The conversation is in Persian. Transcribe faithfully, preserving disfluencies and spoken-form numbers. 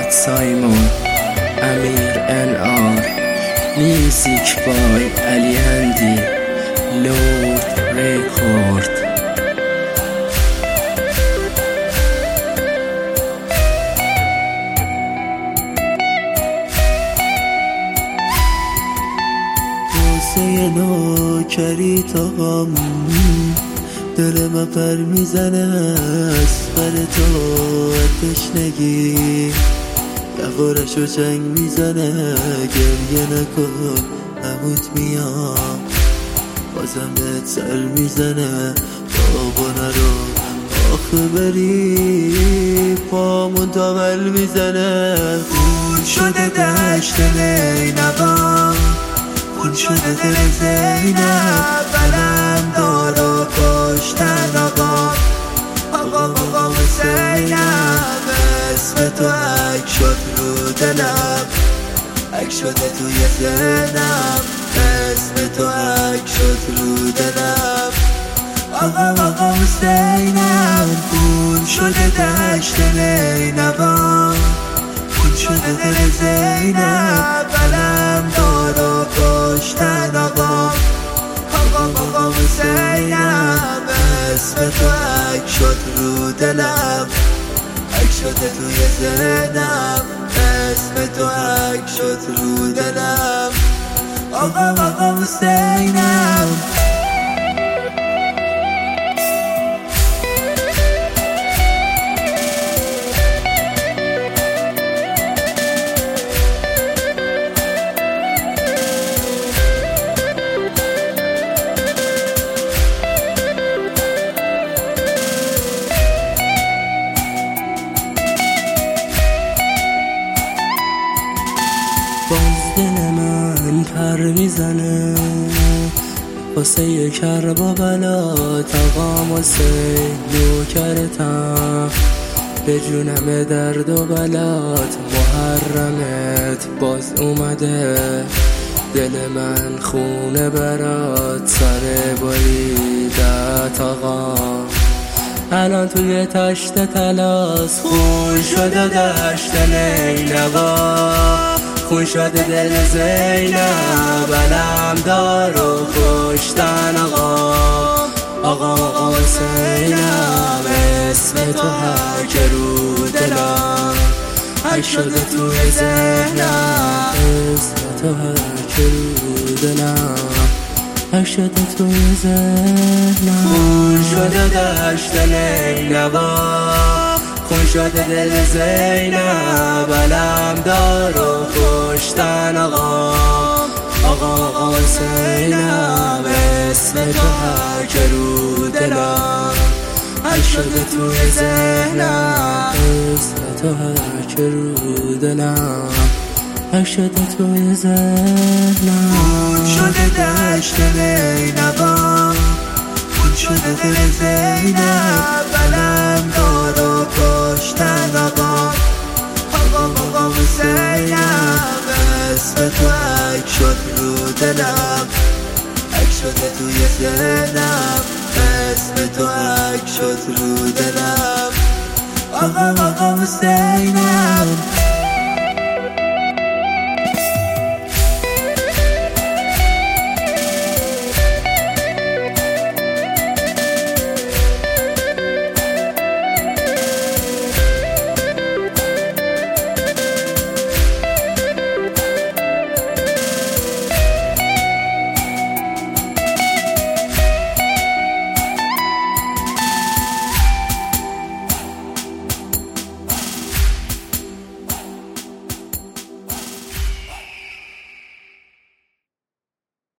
محمد سایمون، امیر ان آر، میوزیک بای علی اندی، لورد ریکورد. واسه نوکری تا غم دل من پر میزنه، از پر تو تشنگی یقارشو چنگ میزنه. گریه نکن نموت میام، بازم بهت سر میزنه. بابا نرو آخه بری، پامون تا بل میزنه. خون شده دشت نینوا، خون شده دل زینب، بلم دار و کشتن آقا آقا آقا حسینم. اسم تو عک شد رو دلم، عک شده توی ذهنم. اسم تو عک شد رو دلم، آقا آقا حسینم. خون شده دشت نینوا، خون شده دل زینب، بلم دار و کشتن آقا آقا آقا حسینم. اسم تو عک شد رو دلم، عک شده توی ذهنم. اسم تو عک شد رو دلم، آقا آقا حسینم. باز دل من پر میزنه واسه کربلا، تقام حسین نوکرتم، به جونم درد و بلات. محرمت باز اومده، دل من خونه برات، سر بریدت آقا. الان توی تشت تلاس، خون شده دشت نینوا، خون شده دل زینب، بلم دار و کشتن آقا آقا آقا حسینم. اسم تو هر که رو دلم، عک شده توی ذهنم. اسم تو هر که رو دلم، عک شده توی ذهنم. خون شده دشت نینوا، خون شده دل زینب، بلم دار و کشتن آقا آقا آقا حسینم. اسم تو هر که رو دلم، عک شده توی ذهنم. اسم تو هر که رو دلم، عک شده توی ذهنم. خون شده دشت نینوا، خون شده دل زینب، بلم دار و کشتن آقا آقا آقا حسینم. اسم تو عک شد رو دلم، عک شده توی ذهنم. اسم تو عک شد رو دلم، آقا آقا حسینم.